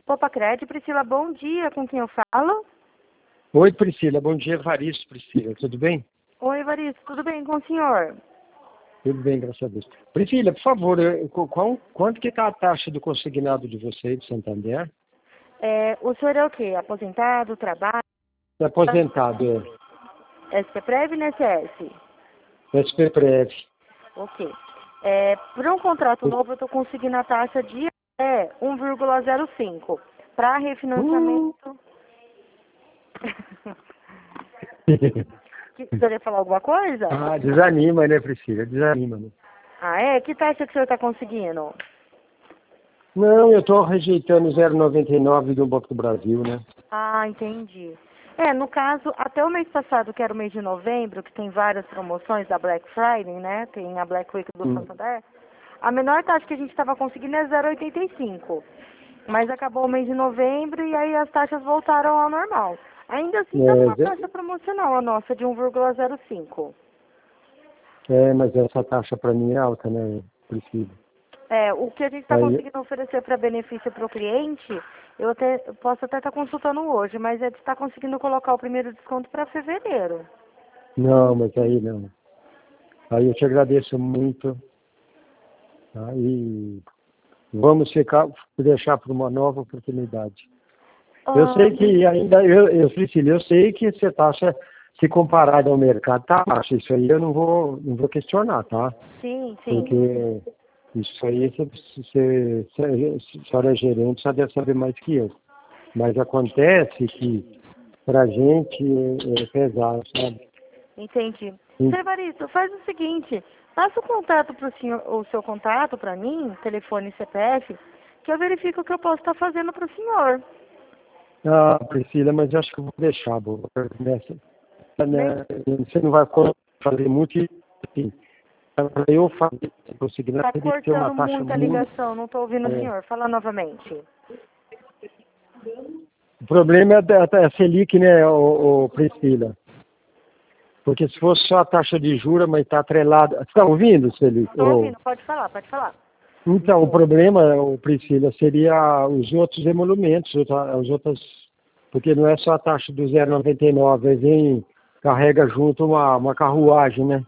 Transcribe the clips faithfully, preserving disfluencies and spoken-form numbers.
Popacred, Priscila, bom dia, com quem eu falo? Oi, Priscila, bom dia, Evaristo, Priscila, tudo bem? Oi, Evaristo, tudo bem com o senhor? Tudo bem, graças a Deus. Priscila, por favor, eu- qual, quanto que está a taxa do consignado de vocês, de Santander? É, o senhor é o quê? Aposentado, trabalho, É aposentado, é. S P Prev e I N S S? S P Prev. Ok. É, para um contrato novo, eu estou conseguindo a taxa de é, um vírgula zero cinco. Para Hum. refinanciamento... Que- O senhor ia falar alguma coisa? Ah, desanima, né, Priscila? Desanima, né? Ah, é? Que taxa que o senhor está conseguindo? Não, eu estou rejeitando zero vírgula noventa e nove do Banco do Brasil, né? Ah, entendi. É, no caso, até o mês passado, que era o mês de novembro, que tem várias promoções da Black Friday, né? Tem a Black Week do Hum. Santander. A menor taxa que a gente estava conseguindo é zero vírgula oitenta e cinco. Mas acabou o mês de novembro e aí as taxas voltaram ao normal. Ainda assim, está É, numa taxa promocional a nossa, de um vírgula zero cinco. é, mas essa taxa para mim é alta, né, Priscila? É, o que a gente está Aí, conseguindo oferecer para benefício para o cliente, eu, até, eu posso até estar consultando hoje, mas é de estar conseguindo colocar o primeiro desconto para fevereiro. não, mas aí não. Aí eu te agradeço muito. Tá? E vamos ficar, deixar para uma nova oportunidade. Eu Ah, sei que ainda, eu, eu, Priscila, eu sei que essa taxa, se comparada ao mercado, tá baixa. Isso aí eu não vou, não vou questionar, tá? sim, sim. Porque isso aí, você, você, você, a senhora é gerente, já deve saber mais que eu. Mas acontece que, pra gente, é, é pesado, sabe? Entendi. E- Seu Evaristo, faz o seguinte, passa o contato pro senhor, o seu contato para mim, telefone e C P F, que eu verifico o que eu posso estar fazendo para o senhor. Ah, Priscila, mas eu acho que eu vou deixar, boa. Nessa, Bem, né, você não vai fazer muito, e, assim, para eu fazer esse consignado, tá teria que ter uma cortando taxa muito a muito. ligação, não estou ouvindo o É. senhor. Fala novamente. O problema é da da Selic, né, o, Priscila? Porque se fosse só a taxa de juros, mas está atrelada. Você está ouvindo, Selic? Estou Ô, ouvindo, pode falar, pode falar. então, o problema, ô, Priscila, seria os outros emolumentos, outra- as outras. Porque não é só a taxa do zero vírgula noventa e nove, aí vem, carrega junto uma, uma carruagem, né?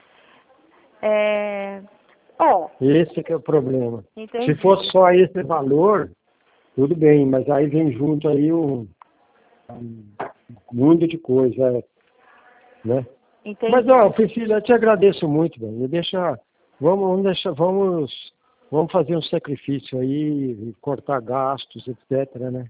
É... Ó, Esse que é o problema. Se entendi. fosse só esse valor, tudo bem, mas aí vem junto aí um, um mundo de coisa, né? Mas, Entendi. ó, Priscila, eu te agradeço muito, velho. Deixa, vamos, vamos, deixar, vamos, vamos fazer um sacrifício aí, cortar gastos, etc, né?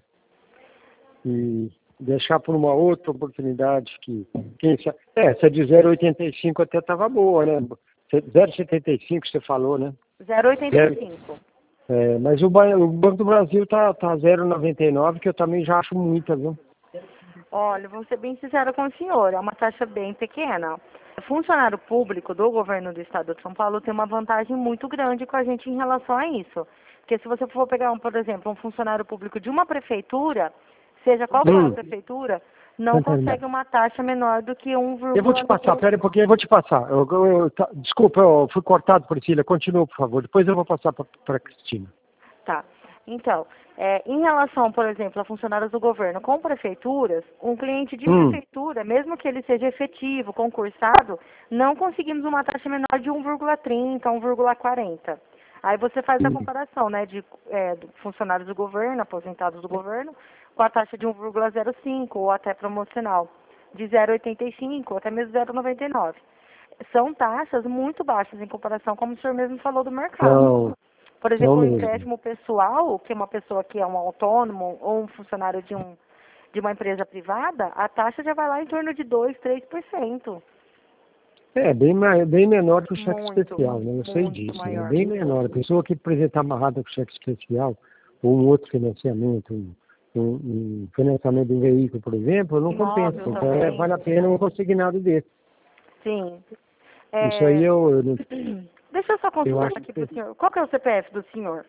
E deixar por uma outra oportunidade que, quem sabe, é, essa de zero vírgula oitenta e cinco até estava boa, né? zero vírgula setenta e cinco você falou, né? zero vírgula oitenta e Zero, cinco. é, mas o, Ba- o Banco do Brasil tá, tá zero vírgula noventa e nove, que eu também já acho muita, viu? Olha, vou ser bem sincera com o senhor, é uma taxa bem pequena. O funcionário público do governo do estado de São Paulo tem uma vantagem muito grande com a gente em relação a isso. Porque se você for pegar, um, por exemplo, um funcionário público de uma prefeitura, seja qual for a Hum, prefeitura, não consegue uma taxa menor do que um eu vou te vírgula... passar, pera um pouquinho, eu vou te passar. Eu, eu, eu, tá, desculpa, eu fui cortado, Priscila, continua, por favor. Depois eu vou passar para a Cristina. Tá. Então, é, em relação, por exemplo, a funcionários do governo com prefeituras, um cliente de Hum, prefeitura, mesmo que ele seja efetivo, concursado, não conseguimos uma taxa menor de um vírgula trinta, um vírgula quarenta. Aí você faz a hum. comparação, né, de é, do funcionários do governo, aposentados do governo, com a taxa de um vírgula zero cinco ou até promocional de zero vírgula oitenta e cinco, ou até mesmo zero vírgula noventa e nove. São taxas muito baixas em comparação, como o senhor mesmo falou, do mercado. Não, Por não exemplo, o mesmo. empréstimo pessoal, que é uma pessoa que é um autônomo ou um funcionário de, um, de uma empresa privada, a taxa já vai lá em torno de dois, três por cento. É, bem, mai- bem menor que o cheque Muito, especial, né? Eu sei muito disso, né? maior. Bem menor. A pessoa que apresentar amarrada com cheque especial, ou um outro financiamento, um, um, um financiamento de um veículo, por exemplo, não compensa. Imóvel Então, é, também. vale a pena um consignado desse. Sim. Isso aí É, eu, eu, não- deixa eu só eu consultar acho aqui para que o senhor. Qual que é o C P F do senhor?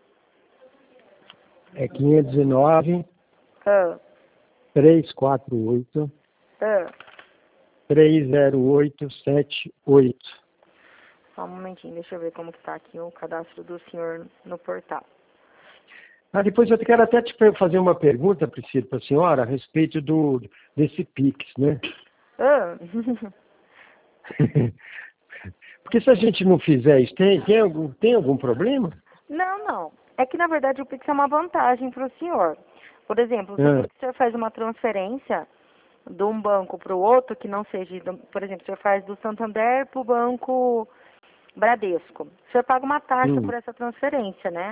é quinhentos e nove, Ah, trezentos e quarenta e oito, ah. trezentos e oito, setenta e oito. Só um momentinho, deixa eu ver como que tá aqui o cadastro do senhor no portal. Ah, depois eu quero até te fazer uma pergunta, Priscila, para a senhora, a respeito do, desse Pix, né? Ah. Porque se a gente não fizer isso, tem, tem, algum, tem algum problema? Não, não. É que, na verdade, o Pix é uma vantagem para o senhor. Por exemplo, se Ah, o senhor faz uma transferência de um banco para o outro, que não seja, do- por exemplo, o senhor faz do Santander para o Banco Bradesco. O senhor paga uma taxa hum, por essa transferência, né?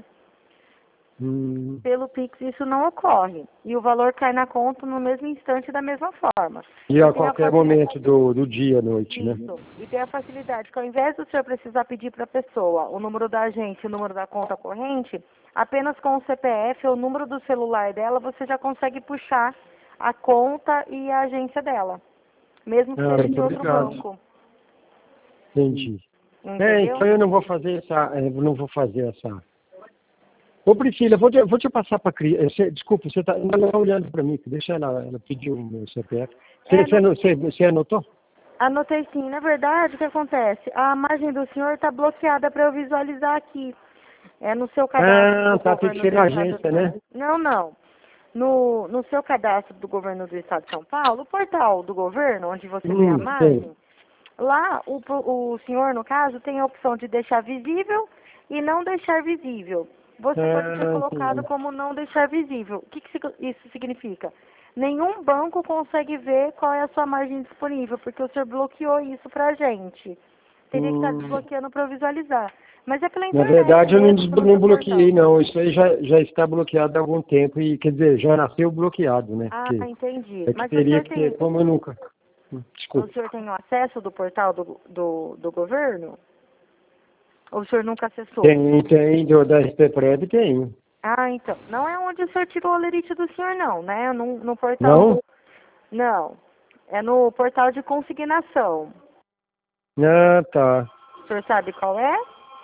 hum. Pelo Pix isso não ocorre. E o valor cai na conta no mesmo instante da mesma forma. E E a tem a qualquer facilidade. momento do, do dia, à noite, né? Isso. E tem a facilidade que ao invés do senhor precisar pedir para a pessoa o número da agência e o número da conta corrente, apenas com o C P F ou o número do celular dela, você já consegue puxar a conta e a agência dela. Mesmo que Ah, seja de muito outro obrigado. banco. Entendi. É, Entendeu? então eu não vou fazer essa, eu não vou fazer essa. Ô Priscila, vou te, vou te passar para a Cris. Desculpa, você está olhando para mim, deixa ela, ela pedir o meu C P F. É, Você, você, ano- você, você anotou? anotei sim. Na verdade, o que acontece? A margem do senhor está bloqueada para eu visualizar aqui. É no seu cadastro Ah, do tá, tem que governo ser do na estado. agência, né? Não, não. No, no seu cadastro do governo do estado de São Paulo, o portal do governo, onde você vê a Hum, tem. margem, lá o, o senhor, no caso, tem a opção de deixar visível e não deixar visível. Você pode ter Ah, colocado entendi. como não deixar visível. O que, que sig- isso significa? Nenhum banco consegue ver qual é a sua margem disponível, porque o senhor bloqueou isso pra gente. Teria que estar Hum, desbloqueando para visualizar. Mas é pela na internet verdade, eu não, mesmo, des- pelo não seu portal. bloqueei, não. Isso aí já, já está bloqueado há algum tempo e, quer dizer, já nasceu bloqueado, né? Ah, Porque entendi. é que Mas o teria senhor que tem, ter, como eu nunca. Hum, o Desculpa. senhor tem o acesso do portal do, do, do governo? Ou o senhor nunca acessou? Tem, tem, do, da S P Prev tem. Ah, então. Não é onde o senhor tirou o lerite do senhor, não, né? No, no portal Não? do... Não. É no portal de consignação. Ah, tá. O senhor sabe qual é?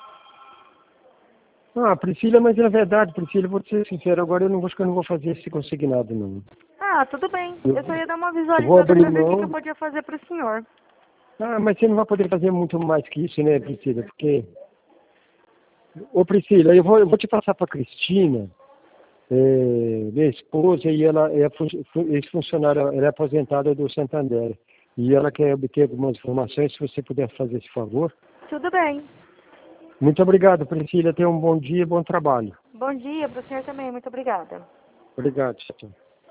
Ah, Priscila, mas é verdade, Priscila, vou te ser sincero, agora eu não vou, acho que eu não vou fazer esse consignado, não. Ah, tudo bem. Eu, Eu só ia dar uma eu vou visualizada abrir para ver o que, que eu mão. podia fazer para o senhor. Ah, mas você não vai poder fazer muito mais que isso, né, Priscila? Porque. Ô, Priscila, eu vou, eu vou te passar para Cristina, é, minha esposa, e ela é fun- fun- ex-funcionária, ela é aposentada do Santander. E ela quer obter algumas informações, se você puder fazer esse favor. Tudo bem. Muito obrigado, Priscila. Tenha um bom dia e bom trabalho. Bom dia para o senhor também. Muito obrigada. Obrigado, tchau.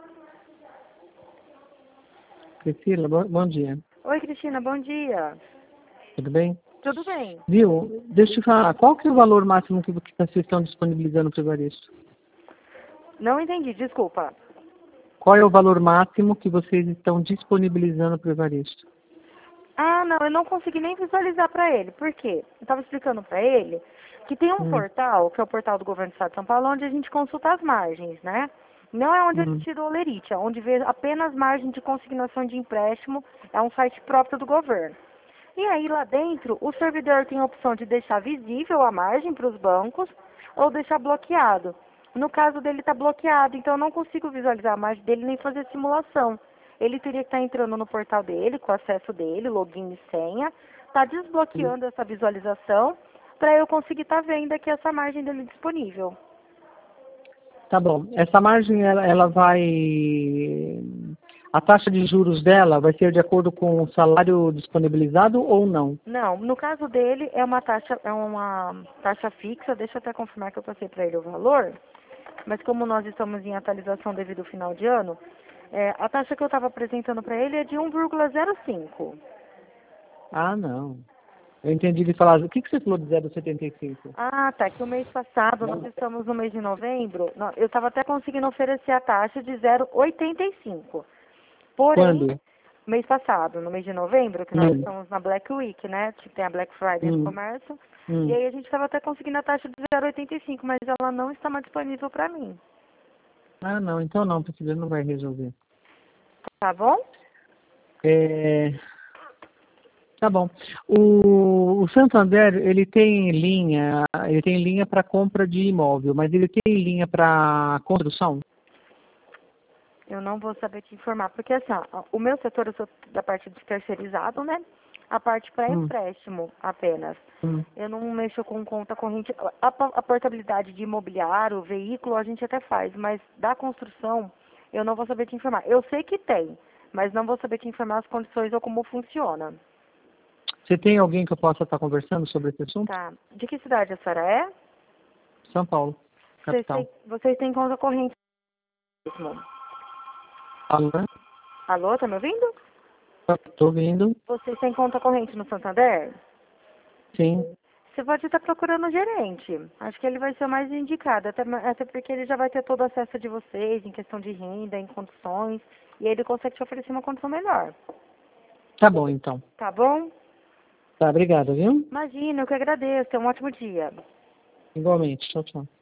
Priscila, bom, bom dia. Oi, Cristina. Bom dia. Tudo bem? Tudo bem. Viu? Deixa eu te falar, qual que é o valor máximo que que vocês estão disponibilizando para o Evaristo? Não entendi. Desculpa. Qual é o valor máximo que vocês estão disponibilizando para o Evaristo? Ah, não, eu não consegui nem visualizar para ele. Por quê? Eu estava explicando para ele que tem um Hum, portal, que é o portal do Governo do Estado de São Paulo, onde a gente consulta as margens, né? Não é onde a hum, gente tirou o lerite, é onde vê apenas margem de consignação de empréstimo, é um site próprio do governo. E aí lá dentro, o servidor tem a opção de deixar visível a margem para os bancos ou deixar bloqueado. No caso dele está bloqueado, então eu não consigo visualizar a margem dele nem fazer simulação. Ele teria que estar entrando no portal dele, com o acesso dele, login e senha, está hum. desbloqueando essa visualização para eu conseguir estar vendo aqui essa margem dele disponível. Tá bom. Essa margem, ela, ela vai... A taxa de juros dela vai ser de acordo com o salário disponibilizado ou não? Não, no caso dele é uma taxa, é uma taxa fixa, deixa eu até confirmar que eu passei para ele o valor, mas como nós estamos em atualização devido ao final de ano, é, a taxa que eu estava apresentando para ele é de um vírgula zero cinco. Ah, não. Eu entendi ele falar... O que, que você falou de zero vírgula setenta e cinco? Ah, tá, que o mês passado, nós estamos no mês de novembro, nó- eu estava até conseguindo oferecer a taxa de zero vírgula oitenta e cinco. Porém, Quando? mês passado, no mês de novembro, que nós Hum, estamos na Black Week, né? Que tem a Black Friday no hum, comércio. E hum. aí a gente estava até conseguindo a taxa de zero vírgula oitenta e cinco, mas ela não está mais disponível para mim. Ah, não. Então não, Priscila, não vai resolver. Tá bom? É... Tá bom. O, o Santander, ele tem linha, ele tem linha para compra de imóvel, mas ele tem linha para construção? Eu não vou saber te informar, porque assim, ó, o meu setor, eu sou da parte de terceirizado, né? a parte para Hum. empréstimo apenas. Hum. Eu não mexo com conta corrente. A, pa- a portabilidade de imobiliário, veículo, a gente até faz, mas da construção, eu não vou saber te informar. Eu sei que tem, mas não vou saber te informar as condições ou como funciona. Você tem alguém que eu possa estar conversando sobre esse assunto? Tá. De que cidade a senhora é? São Paulo, Vocês capital. têm, vocês têm conta corrente mesmo. Alô? Alô, tá me ouvindo? Estou ouvindo. Vocês têm conta corrente no Santander? Sim. Você pode estar procurando o gerente. Acho que ele vai ser o mais indicado, até, até porque ele já vai ter todo o acesso de vocês em questão de renda, em condições, e ele consegue te oferecer uma condição melhor. Tá bom, então. Tá bom? Tá, obrigado, viu? Imagina, eu que agradeço. Tenha um ótimo dia. Igualmente. Tchau, tchau.